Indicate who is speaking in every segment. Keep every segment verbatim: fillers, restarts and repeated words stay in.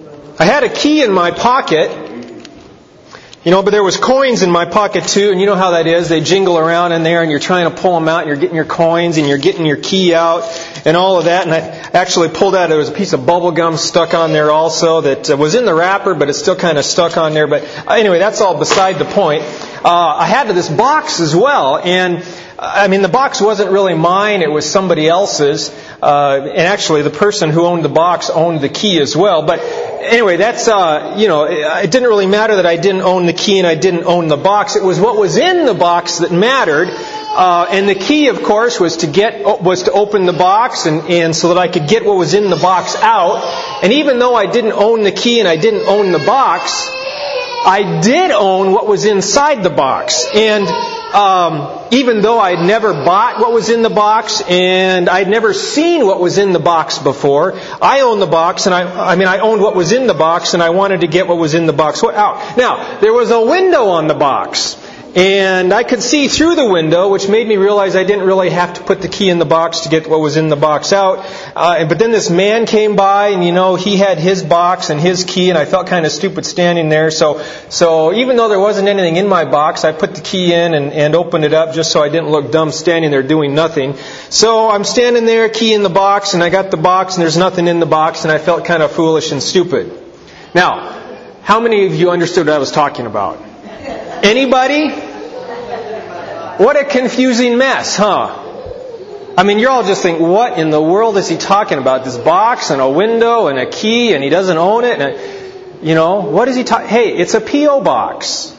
Speaker 1: I had a key in my pocket, you know, but there was coins in my pocket too, and you know how that is. They jingle around in there, and you're trying to pull them out, and you're getting your coins, and you're getting your key out, and all of that. And I actually pulled out, there was a piece of bubble gum stuck on there also that was in the wrapper, but it's still kind of stuck on there. But anyway, that's all beside the point. Uh, I had this box as well, and I mean, the box wasn't really mine, it was somebody else's. Uh, and actually, the person who owned the box owned the key as well. But anyway, that's, uh, you know, it didn't really matter that I didn't own the key and I didn't own the box. It was what was in the box that mattered. Uh, and the key, of course, was to get, was to open the box and, and so that I could get what was in the box out. And even though I didn't own the key and I didn't own the box, I did own what was inside the box. And um, even though I'd never bought what was in the box and I'd never seen what was in the box before, I owned the box, and I, I mean, I owned what was in the box, and I wanted to get what was in the box out. Now, there was a window on the box. And I could see through the window, which made me realize I didn't really have to put the key in the box to get what was in the box out. Uh, but then this man came by, and you know, he had his box and his key, and I felt kind of stupid standing there. So, so even though there wasn't anything in my box, I put the key in and, and opened it up just so I didn't look dumb standing there doing nothing. So I'm standing there, key in the box, and I got the box, and there's nothing in the box, and I felt kind of foolish and stupid. Now, how many of you understood what I was talking about? Anybody? What a confusing mess, huh? I mean, you're all just thinking, what in the world is he talking about? This box and a window and a key, and he doesn't own it? And a, you know, what is he talking? Hey, it's a P O box.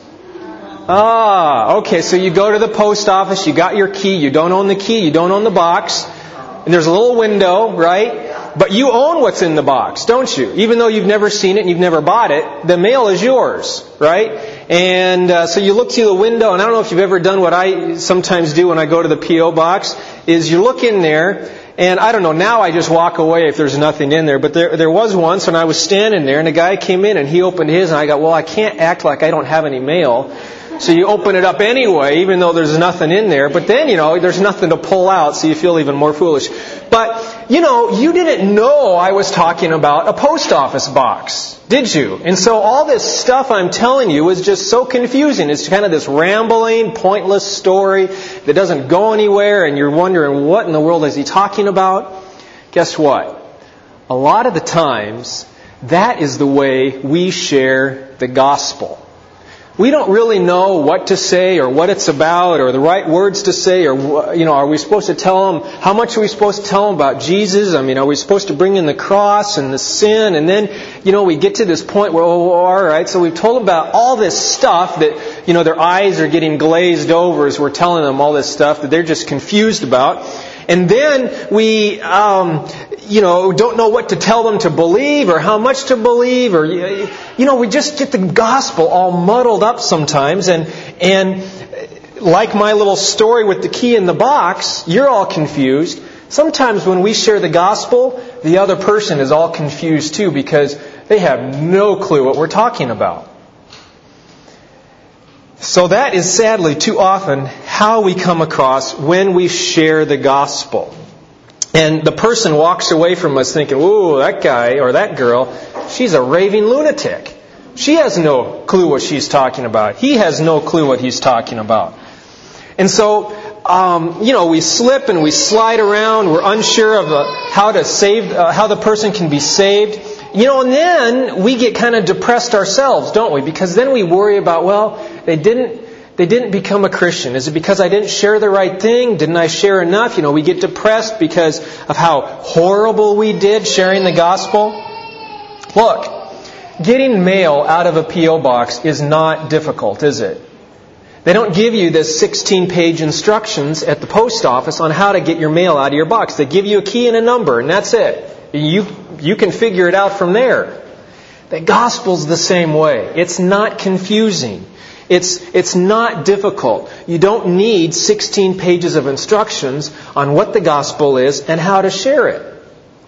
Speaker 1: Ah, okay, so you go to the post office, you got your key, you don't own the key, you don't own the box, and there's a little window, right? But you own what's in the box, don't you? Even though you've never seen it and you've never bought it, the mail is yours, right? And uh, so you look through the window, and I don't know if you've ever done what I sometimes do when I go to the P O box, is you look in there, and I don't know, now I just walk away if there's nothing in there, but there there was once when I was standing there, and a guy came in and he opened his, and I got, well, I can't act like I don't have any mail. So you open it up anyway, even though there's nothing in there. But then, you know, there's nothing to pull out, so you feel even more foolish. But, you know, you didn't know I was talking about a post office box, did you? And so all this stuff I'm telling you is just so confusing. It's kind of this rambling, pointless story that doesn't go anywhere, and you're wondering, what in the world is he talking about? Guess what? A lot of the times, that is the way we share the gospel. We don't really know what to say or what it's about or the right words to say, or, you know, are we supposed to tell them, how much are we supposed to tell them about Jesus? I mean, are we supposed to bring in the cross and the sin? And then, you know, we get to this point where, oh, all right, so we've told them about all this stuff that, you know, their eyes are getting glazed over as we're telling them all this stuff that they're just confused about. And then we, um, you know, don't know what to tell them to believe or how much to believe, or, you know, we just get the gospel all muddled up sometimes. And, and like my little story with the key in the box, you're all confused. Sometimes when we share the gospel, the other person is all confused too, because they have no clue what we're talking about. So that is sadly too often how we come across when we share the gospel. And the person walks away from us thinking, ooh, that guy or that girl, she's a raving lunatic. She has no clue what she's talking about. He has no clue what he's talking about. And so, um, you know, we slip and we slide around. We're unsure of uh, how to save, uh, how the person can be saved. You know, and then we get kind of depressed ourselves, don't we? Because then we worry about, well, they didn't they didn't become a Christian. Is it because I didn't share the right thing? Didn't I share enough? You know, we get depressed because of how horrible we did sharing the gospel. Look, getting mail out of a P O box is not difficult, is it? They don't give you this sixteen-page instructions at the post office on how to get your mail out of your box. They give you a key and a number, and that's it. You you can figure it out from there. The gospel's the same way. It's not confusing. It's it's not difficult. You don't need sixteen pages of instructions on what the gospel is and how to share it.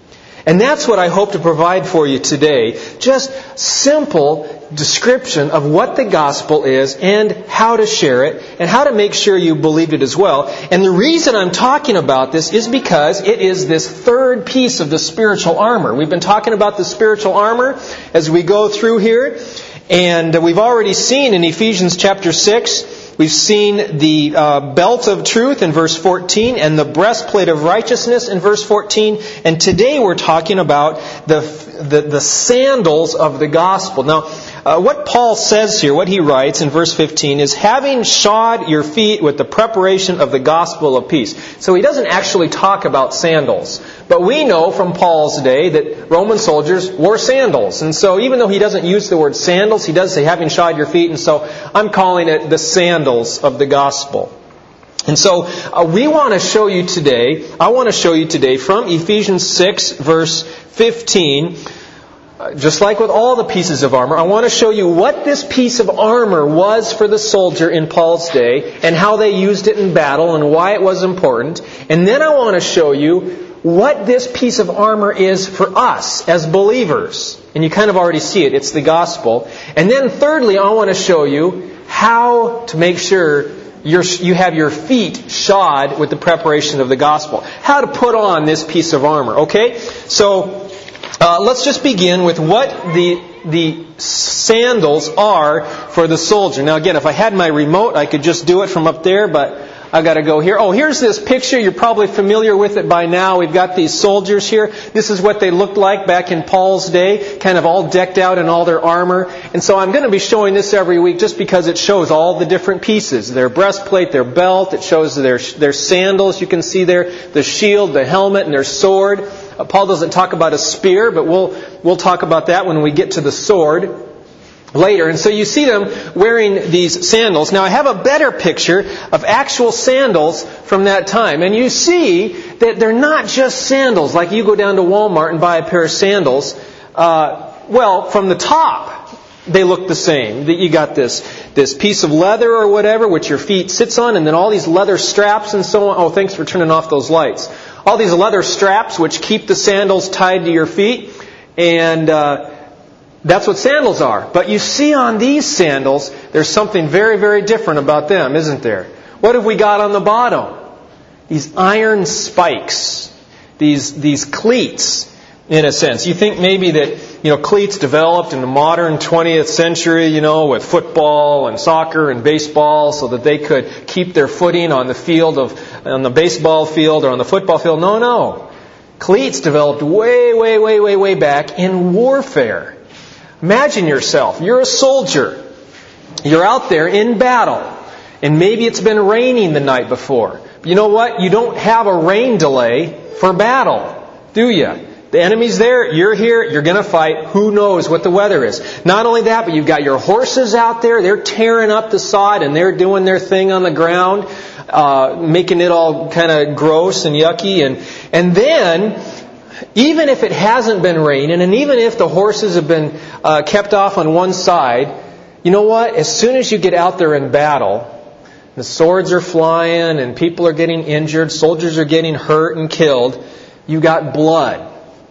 Speaker 1: And that's what I hope to provide for you today. Just simple description of what the gospel is and how to share it and how to make sure you believed it as well. And the reason I'm talking about this is because it is this third piece of the spiritual armor. We've been talking about the spiritual armor as we go through here. And we've already seen in Ephesians chapter six, we've seen the uh, belt of truth in verse fourteen and the breastplate of righteousness in verse fourteen. And today we're talking about the the, the sandals of the gospel. Now, uh, what Paul says here, what he writes in verse fifteen is, having shod your feet with the preparation of the gospel of peace. So he doesn't actually talk about sandals. But we know from Paul's day that Roman soldiers wore sandals. And so even though he doesn't use the word sandals, he does say having shod your feet. And so I'm calling it the sandals of the gospel. And so uh, we want to show you today, I want to show you today from Ephesians six verse fifteen, uh, just like with all the pieces of armor, I want to show you what this piece of armor was for the soldier in Paul's day and how they used it in battle and why it was important. And then I want to show you what this piece of armor is for us as believers. And you kind of already see it. It's the gospel. And then thirdly, I want to show you how to make sure you're, you have your feet shod with the preparation of the gospel. How to put on this piece of armor. Okay? So uh, let's just begin with what the the sandals are for the soldier. Now again, if I had my remote, I could just do it from up there, but I've got to go here. Oh, here's this picture. You're probably familiar with it by now. We've got these soldiers here. This is what they looked like back in Paul's day, kind of all decked out in all their armor. And so I'm going to be showing this every week just because it shows all the different pieces. Their breastplate, their belt, it shows their their sandals. You can see there the shield, the helmet, and their sword. Uh, Paul doesn't talk about a spear, but we'll we'll talk about that when we get to the sword later. And so you see them wearing these sandals. Now I have a better picture of actual sandals from that time. And you see that they're not just sandals like you go down to Walmart and buy a pair of sandals. Uh, well, from the top, they look the same. That you got this, this piece of leather or whatever which your feet sits on, and then all these leather straps and so on. Oh, thanks for turning off those lights. All these leather straps which keep the sandals tied to your feet. And uh that's what sandals are. But you see on these sandals, there's something very, very different about them, isn't there? What have we got on the bottom? These iron spikes. These these cleats, in a sense. You think maybe that, you know, cleats developed in the modern twentieth century, you know, with football and soccer and baseball so that they could keep their footing on the field of, on the baseball field or on the football field. No, no. Cleats developed way, way, way, way, way back in warfare. Imagine yourself, you're a soldier, you're out there in battle, and maybe it's been raining the night before. But you know what? You don't have a rain delay for battle, do you? The enemy's there, you're here, you're going to fight, who knows what the weather is. Not only that, but you've got your horses out there, they're tearing up the sod and they're doing their thing on the ground, uh, making it all kind of gross and yucky. And, and then, even if it hasn't been raining, and even if the horses have been uh, kept off on one side, you know what? As soon as you get out there in battle, the swords are flying and people are getting injured, soldiers are getting hurt and killed, you got blood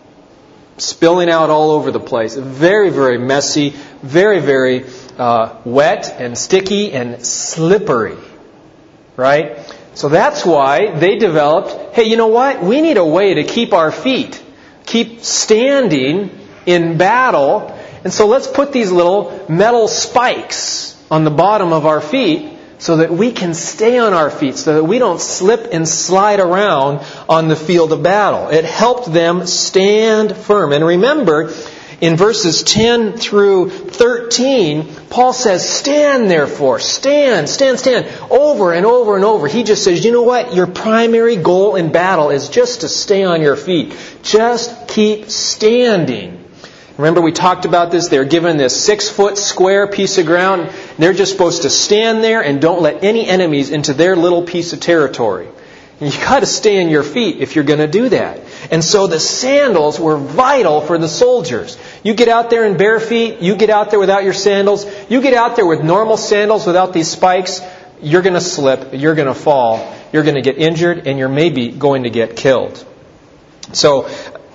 Speaker 1: spilling out all over the place. Very, very messy, very, very uh, wet and sticky and slippery. Right? So that's why they developed, hey, you know what? We need a way to keep our feet, keep standing in battle. And so let's put these little metal spikes on the bottom of our feet so that we can stay on our feet, so that we don't slip and slide around on the field of battle. It helped them stand firm. And remember, in verses ten through thirteen, Paul says, stand therefore, stand, stand, stand, over and over and over. He just says, you know what? Your primary goal in battle is just to stay on your feet. Just keep standing. Remember we talked about this. They're given this six-foot square piece of ground. They're just supposed to stand there and don't let any enemies into their little piece of territory. And you've got to stay on your feet if you're going to do that. And so the sandals were vital for the soldiers. You get out there in bare feet, you get out there without your sandals, you get out there with normal sandals without these spikes, you're going to slip, you're going to fall, you're going to get injured, and you're maybe going to get killed. So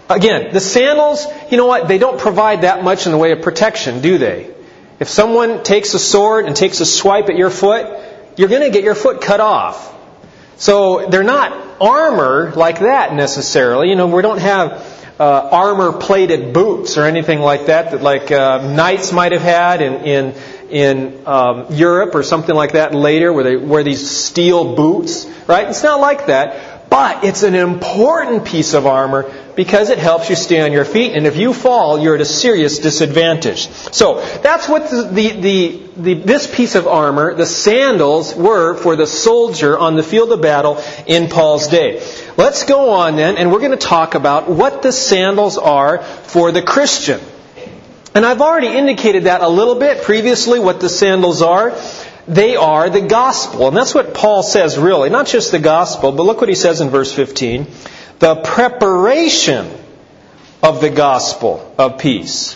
Speaker 1: Again, the sandals, you know what? They don't provide that much in the way of protection, do they? If someone takes a sword and takes a swipe at your foot, you're going to get your foot cut off. So they're not armor like that necessarily. You know, we don't have uh, armor-plated boots or anything like that that like uh, knights might have had in in, in um, Europe or something like that later, where they wear these steel boots. Right? It's not like that, but it's an important piece of armor because it helps you stay on your feet, and if you fall, you're at a serious disadvantage. So that's what the, the, the, the this piece of armor, the sandals, were for the soldier on the field of battle in Paul's day. Let's go on then, and we're going to talk about what the sandals are for the Christian. And I've already indicated that a little bit previously, what the sandals are. They are the gospel. And that's what Paul says really. Not just the gospel, but look what he says in verse fifteen. The preparation of the gospel of peace.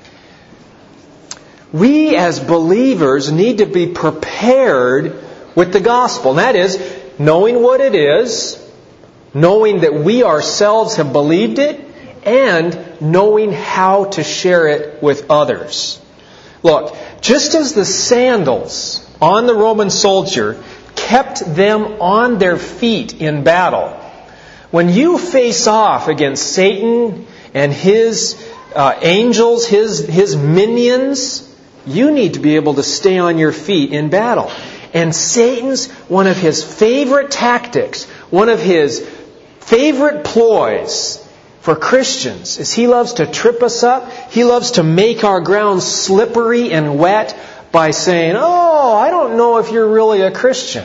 Speaker 1: We as believers need to be prepared with the gospel. And that is, knowing what it is, knowing that we ourselves have believed it, and knowing how to share it with others. Look, just as the sandals on the Roman soldier kept them on their feet in battle, when you face off against Satan and his uh, angels, his, his minions, you need to be able to stay on your feet in battle. And Satan's, one of his favorite tactics, one of his favorite ploys for Christians is he loves to trip us up. He loves to make our ground slippery and wet by saying, oh, I don't know if you're really a Christian.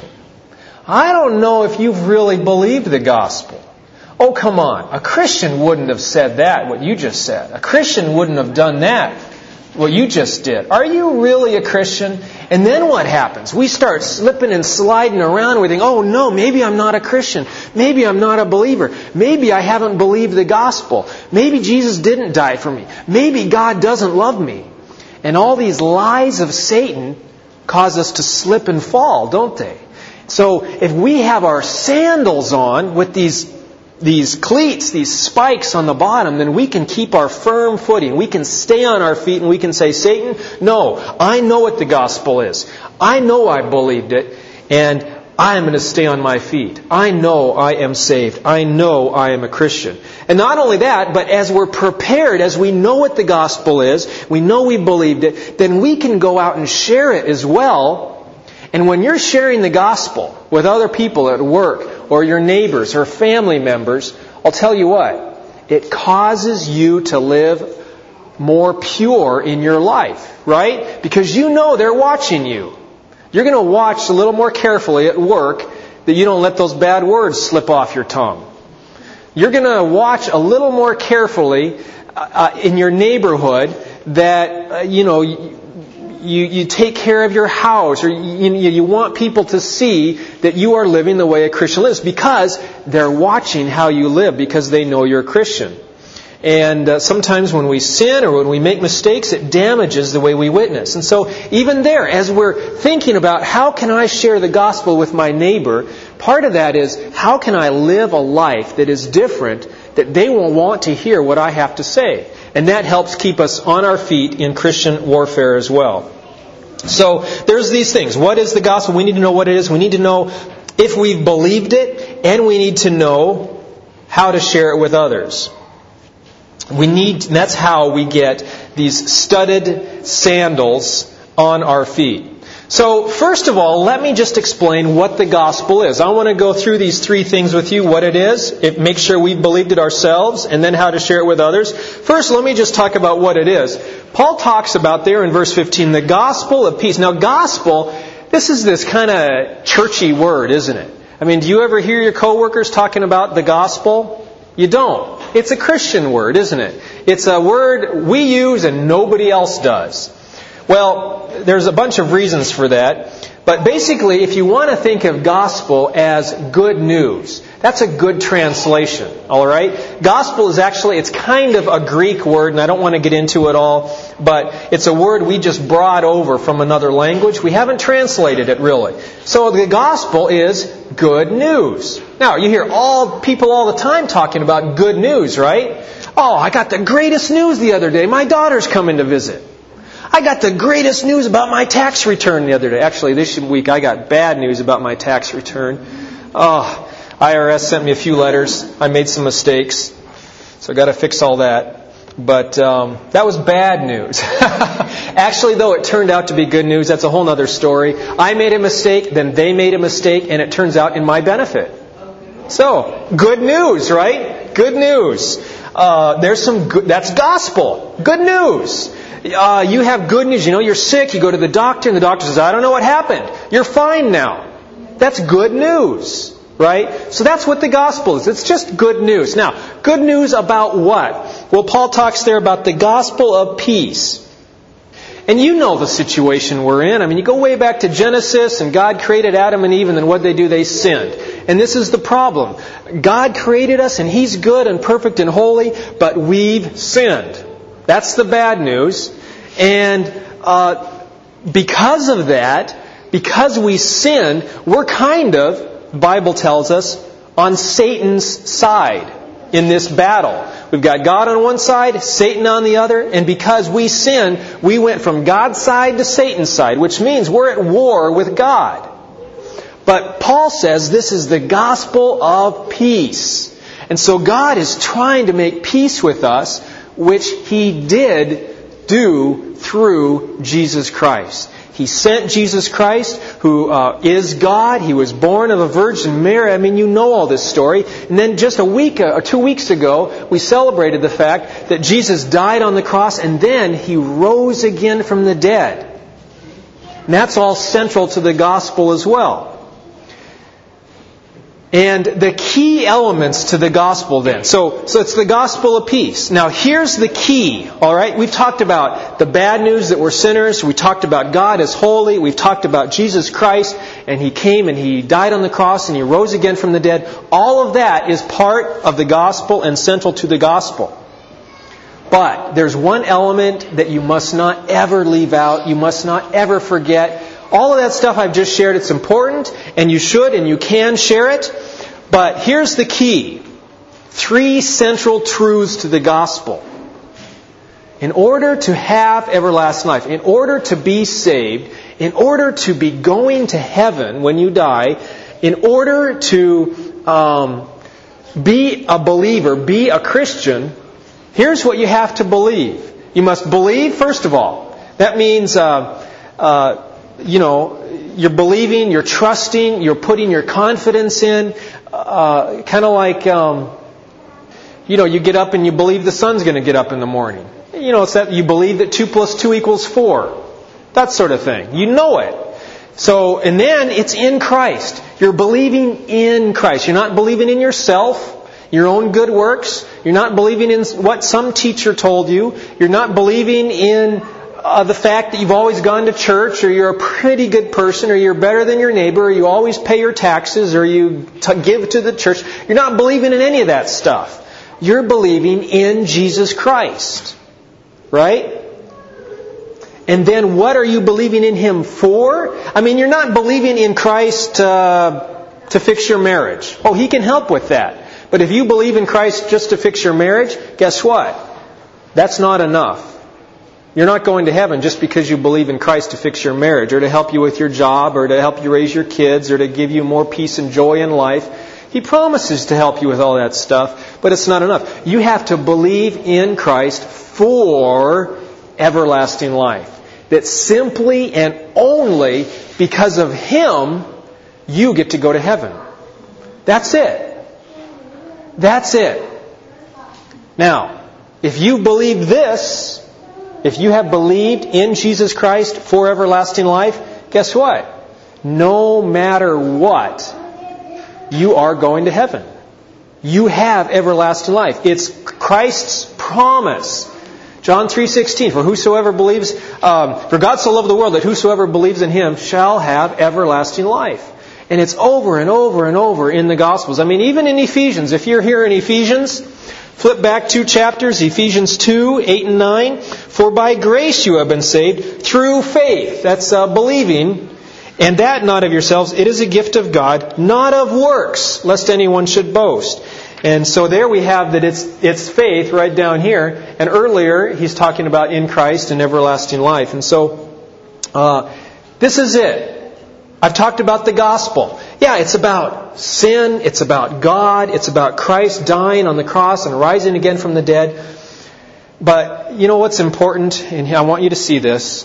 Speaker 1: I don't know if you've really believed the gospel. Oh, come on. A Christian wouldn't have said that, what you just said. A Christian wouldn't have done that, what you just did. Are you really a Christian? And then what happens? We start slipping and sliding around. We think, oh no, maybe I'm not a Christian. Maybe I'm not a believer. Maybe I haven't believed the gospel. Maybe Jesus didn't die for me. Maybe God doesn't love me. And all these lies of Satan cause us to slip and fall, don't they? So if we have our sandals on with these these cleats, these spikes on the bottom, then we can keep our firm footing. We can stay on our feet and we can say, Satan, no, I know what the gospel is. I know I believed it, and I am going to stay on my feet. I know I am saved. I know I am a Christian. And not only that, but as we're prepared, as we know what the gospel is, we know we believed it, then we can go out and share it as well. And when you're sharing the gospel with other people at work, or your neighbors, or family members, I'll tell you what, it causes you to live more pure in your life, right? Because you know they're watching you. You're going to watch a little more carefully at work that you don't let those bad words slip off your tongue. You're going to watch a little more carefully uh, in your neighborhood that, uh, you know, You, you take care of your house, or you, you want people to see that you are living the way a Christian lives, because they're watching how you live, because they know you're a Christian. And uh, sometimes when we sin or when we make mistakes, it damages the way we witness. And so even there, as we're thinking about how can I share the gospel with my neighbor, part of that is how can I live a life that is different, that they will want to hear what I have to say. And that helps keep us on our feet in Christian warfare as well. So there's these things. What is the gospel? We need to know what it is. We need to know if we've believed it, and we need to know how to share it with others. We need, that's how we get these studded sandals on our feet. So first of all, let me just explain what the gospel is. I want to go through these three things with you, what it is, it, make sure we've believed it ourselves, and then how to share it with others. First, let me just talk about what it is. Paul talks about there in verse fifteen, the gospel of peace. Now, gospel, this is this kind of churchy word, isn't it? I mean, do you ever hear your coworkers talking about the gospel? You don't. It's a Christian word, isn't it? It's a word we use and nobody else does. Well, there's a bunch of reasons for that. But basically, if you want to think of gospel as good news, that's a good translation. All right? Gospel is actually, it's kind of a Greek word, and I don't want to get into it all, but it's a word we just brought over from another language. We haven't translated it really. So the gospel is good news. Now, you hear all people all the time talking about good news, right? Oh, I got the greatest news the other day. My daughter's coming to visit. I got the greatest news about my tax return the other day. Actually, this week I got bad news about my tax return. Oh, I R S sent me a few letters. I made some mistakes. So I got to fix all that. But um, that was bad news. Actually, though, it turned out to be good news. That's a whole other story. I made a mistake, then they made a mistake, and it turns out in my benefit. So, good news, right? Good news. Uh, there's some good, that's gospel. Good news. Uh, you have good news. You know, you're sick. You go to the doctor, and the doctor says, I don't know what happened. You're fine now. That's good news. Right? So that's what the gospel is. It's just good news. Now, good news about what? Well, Paul talks there about the gospel of peace. And you know the situation we're in. I mean, you go way back to Genesis, and God created Adam and Eve, and then what did they do? They sinned. And this is the problem. God created us, and He's good and perfect and holy, but we've sinned. That's the bad news. And uh, because of that, because we sinned, we're kind of, the Bible tells us, on Satan's side in this battle. We've got God on one side, Satan on the other, and because we sinned, we went from God's side to Satan's side, which means we're at war with God. But Paul says this is the gospel of peace. And so God is trying to make peace with us, which He did do through Jesus Christ. He sent Jesus Christ, who uh, is God. He was born of a Virgin Mary. I mean, you know all this story. And then just a week or two weeks ago, we celebrated the fact that Jesus died on the cross and then He rose again from the dead. And that's all central to the gospel as well. And the key elements to the gospel then. So, so it's the gospel of peace. Now here's the key, alright? We've talked about the bad news that we're sinners. We talked about God as holy. We've talked about Jesus Christ. And He came and He died on the cross and He rose again from the dead. All of that is part of the gospel and central to the gospel. But there's one element that you must not ever leave out. You must not ever forget. All of that stuff I've just shared, it's important, and you should and you can share it. But here's the key. Three central truths to the gospel. In order to have everlasting life, in order to be saved, in order to be going to heaven when you die, in order to um, be a believer, be a Christian, here's what you have to believe. You must believe, first of all. That means... Uh, uh, You know, you're believing, you're trusting, you're putting your confidence in. Uh, kind of like, um, you know, you get up and you believe the sun's going to get up in the morning. You know, it's that you believe that two plus two equals four. That sort of thing. You know it. So, and then it's in Christ. You're believing in Christ. You're not believing in yourself, your own good works. You're not believing in what some teacher told you. You're not believing in Uh, the fact that you've always gone to church, or you're a pretty good person, or you're better than your neighbor, or you always pay your taxes, or you t- give to the church. You're not believing in any of that stuff. You're believing in Jesus Christ. Right? And then what are you believing in Him for? I mean, you're not believing in Christ uh, to fix your marriage. Oh, He can help with that. But if you believe in Christ just to fix your marriage, guess what? That's not enough. You're not going to heaven just because you believe in Christ to fix your marriage, or to help you with your job, or to help you raise your kids, or to give you more peace and joy in life. He promises to help you with all that stuff, but it's not enough. You have to believe in Christ for everlasting life. That simply and only because of Him, you get to go to heaven. That's it. That's it. Now, if you believe this, if you have believed in Jesus Christ for everlasting life, guess what? No matter what, you are going to heaven. You have everlasting life. It's Christ's promise. John three sixteen, for whosoever believes, um, for God so loved the world that whosoever believes in Him shall have everlasting life. And it's over and over and over in the Gospels. I mean, even in Ephesians, if you're here in Ephesians, flip back two chapters, Ephesians two, eight and nine. For by grace you have been saved through faith. That's uh, believing. And that not of yourselves. It is a gift of God, not of works, lest anyone should boast. And so there we have that it's it's faith right down here. And earlier he's talking about in Christ and everlasting life. And so uh, this is it. I've talked about the gospel. Yeah, it's about sin. It's about God. It's about Christ dying on the cross and rising again from the dead. But you know what's important? And I want you to see this.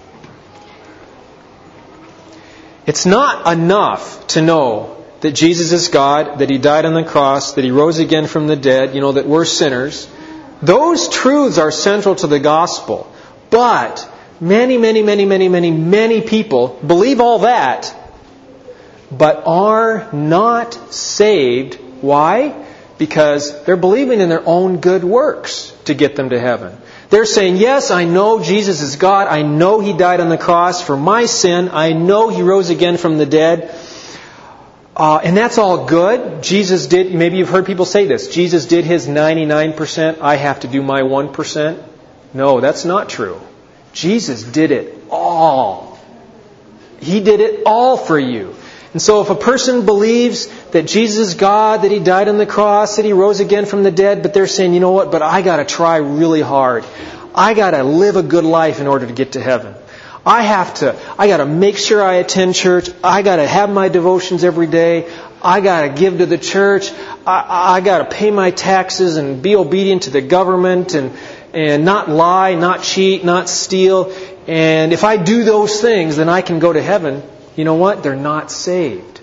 Speaker 1: It's not enough to know that Jesus is God, that He died on the cross, that He rose again from the dead, you know, that we're sinners. Those truths are central to the gospel. But many, many, many, many, many, many people believe all that, but are not saved. Why? Because they're believing in their own good works to get them to heaven. They're saying, yes, I know Jesus is God. I know He died on the cross for my sin. I know He rose again from the dead. Uh, and that's all good. Jesus did, maybe you've heard people say this, Jesus did His ninety-nine percent, I have to do my one percent. No, that's not true. Jesus did it all. He did it all for you. And so if a person believes that Jesus is God, that He died on the cross, that He rose again from the dead, but they're saying, you know what, but I got to try really hard. I got to live a good life in order to get to heaven. I have to, I got to make sure I attend church. I got to have my devotions every day. I got to give to the church. I, I got to pay my taxes and be obedient to the government and, and not lie, not cheat, not steal. And if I do those things, then I can go to heaven. You know what? They're not saved.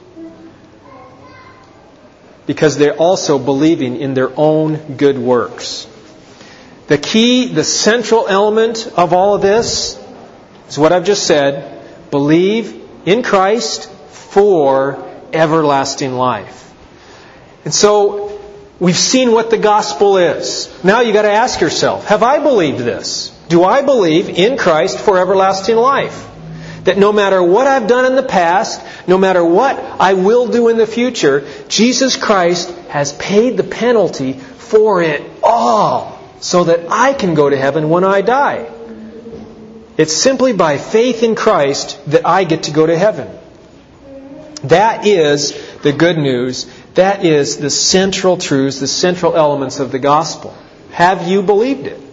Speaker 1: Because they're also believing in their own good works. The key, the central element of all of this is what I've just said. Believe in Christ for everlasting life. And so we've seen what the gospel is. Now you've got to ask yourself, have I believed this? Do I believe in Christ for everlasting life? That no matter what I've done in the past, no matter what I will do in the future, Jesus Christ has paid the penalty for it all so that I can go to heaven when I die. It's simply by faith in Christ that I get to go to heaven. That is the good news. That is the central truths, the central elements of the gospel. Have you believed it?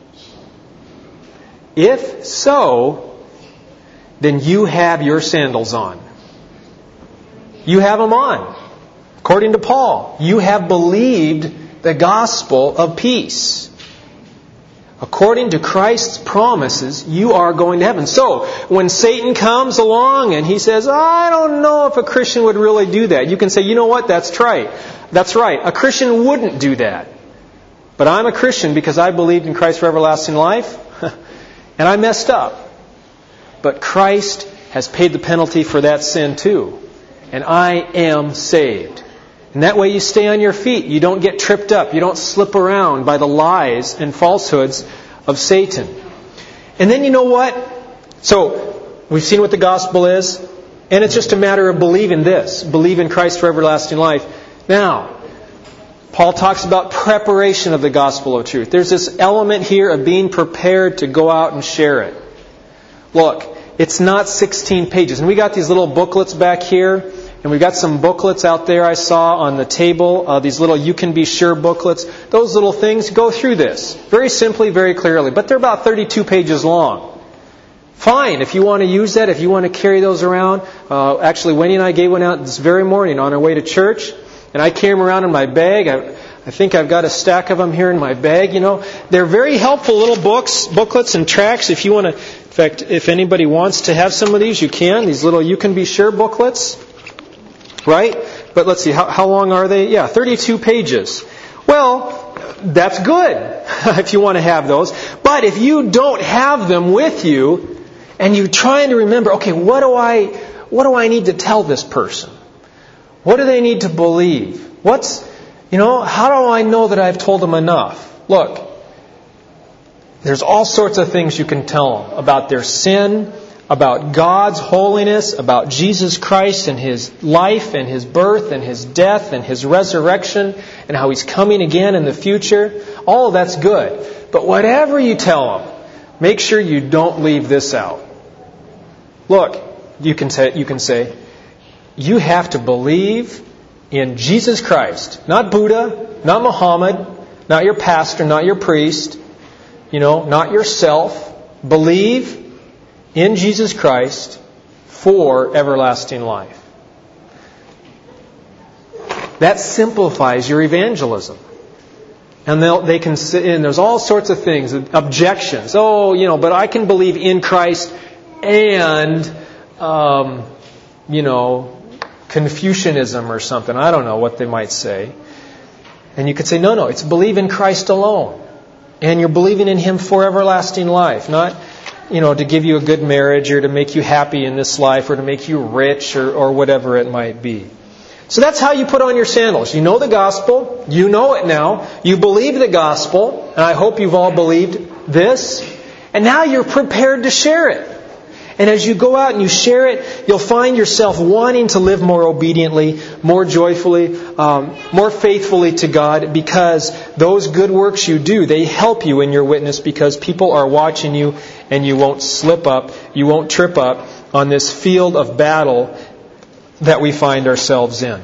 Speaker 1: If so, then you have your sandals on. You have them on. According to Paul, you have believed the gospel of peace. According to Christ's promises, you are going to heaven. So, when Satan comes along and he says, I don't know if a Christian would really do that. You can say, you know what, that's right. That's right. A Christian wouldn't do that. But I'm a Christian because I believed in Christ for everlasting life. And I messed up. But Christ has paid the penalty for that sin too. And I am saved. And that way you stay on your feet. You don't get tripped up. You don't slip around by the lies and falsehoods of Satan. And then you know what? So, we've seen what the gospel is. And it's just a matter of believing this. Believe in Christ for everlasting life. Now, Paul talks about preparation of the gospel of truth. There's this element here of being prepared to go out and share it. Look, it's not sixteen pages. And we got these little booklets back here. And we've got some booklets out there I saw on the table. Uh, these little You Can Be Sure booklets. Those little things, go through this. Very simply, very clearly. But they're about thirty-two pages long. Fine, if you want to use that, if you want to carry those around. Uh, actually, Wendy and I gave one out this very morning on our way to church. And I carry them around in my bag. I, I think I've got a stack of them here in my bag, you know. They're very helpful little books, booklets and tracts. If you want to, in fact, if anybody wants to have some of these, you can. These little You Can Be Sure booklets. Right? But let's see, how, how long are they? Yeah, thirty-two pages. Well, that's good if you want to have those. But if you don't have them with you and you're trying to remember, okay, what do I what do I need to tell this person? What do they need to believe? What's, you know, how do I know that I've told them enough? Look, there's all sorts of things you can tell them about their sin, about God's holiness, about Jesus Christ and His life and His birth and His death and His resurrection and how He's coming again in the future. All of that's good. But whatever you tell them, make sure you don't leave this out. Look, you can say, you can say, you have to believe in Jesus Christ. Not Buddha, not Muhammad, not your pastor, not your priest, you know, not yourself. Believe in Jesus Christ for everlasting life. That simplifies your evangelism. And they'll, they can sit in, there's all sorts of things, objections. Oh, you know, but I can believe in Christ and, um, you know, Confucianism or something. I don't know what they might say. And you could say, no, no, it's believe in Christ alone. And you're believing in Him for everlasting life. Not, you know, to give you a good marriage or to make you happy in this life or to make you rich or, or whatever it might be. So that's how you put on your sandals. You know the gospel. You know it now. You believe the gospel. And I hope you've all believed this. And now you're prepared to share it. And as you go out and you share it, you'll find yourself wanting to live more obediently, more joyfully, um, more faithfully to God, because those good works you do, they help you in your witness because people are watching you and you won't slip up, you won't trip up on this field of battle that we find ourselves in.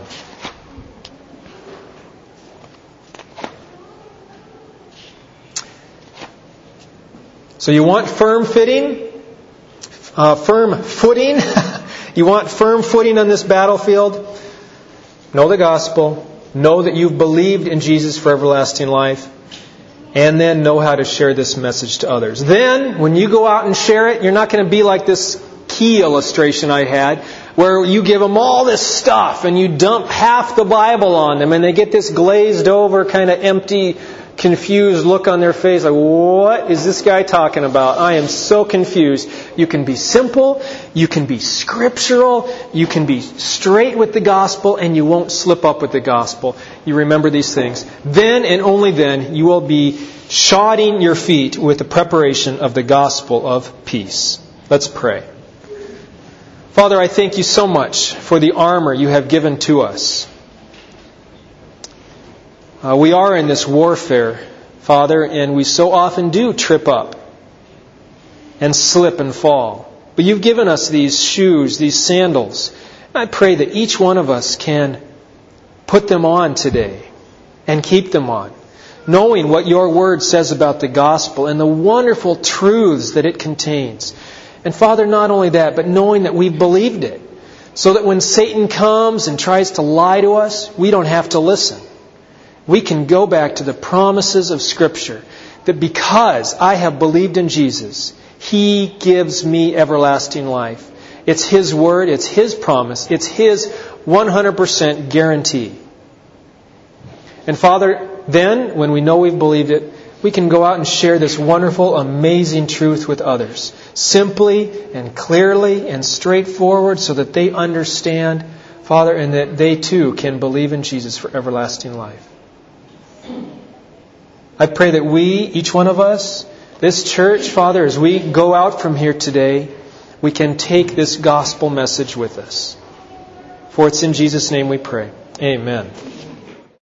Speaker 1: So you want firm fitting, uh, firm footing. You want firm footing on this battlefield? Know the gospel. Know that you've believed in Jesus for everlasting life. And then know how to share this message to others. Then, when you go out and share it, you're not going to be like this key illustration I had, where you give them all this stuff and you dump half the Bible on them and they get this glazed over, kind of empty, confused look on their face, like, what is this guy talking about? I am so confused. You can be simple, you can be scriptural, you can be straight with the gospel, and you won't slip up with the gospel. You remember these things. Then and only then you will be shodding your feet with the preparation of the gospel of peace. Let's pray. Father, I thank you so much for the armor you have given to us. Uh, we are in this warfare, Father, and we so often do trip up and slip and fall. But you've given us these shoes, these sandals. And I pray that each one of us can put them on today and keep them on, knowing what your word says about the gospel and the wonderful truths that it contains. And Father, not only that, but knowing that we've believed it, so that when Satan comes and tries to lie to us, we don't have to listen. We can go back to the promises of Scripture, that because I have believed in Jesus, He gives me everlasting life. It's His word, it's His promise, it's His one hundred percent guarantee. And Father, then, when we know we've believed it, we can go out and share this wonderful, amazing truth with others. Simply and clearly and straightforward, so that they understand, Father, and that they too can believe in Jesus for everlasting life. I pray that we, each one of us, this church, Father, as we go out from here today, we can take this gospel message with us. For it's in Jesus' name we pray. Amen.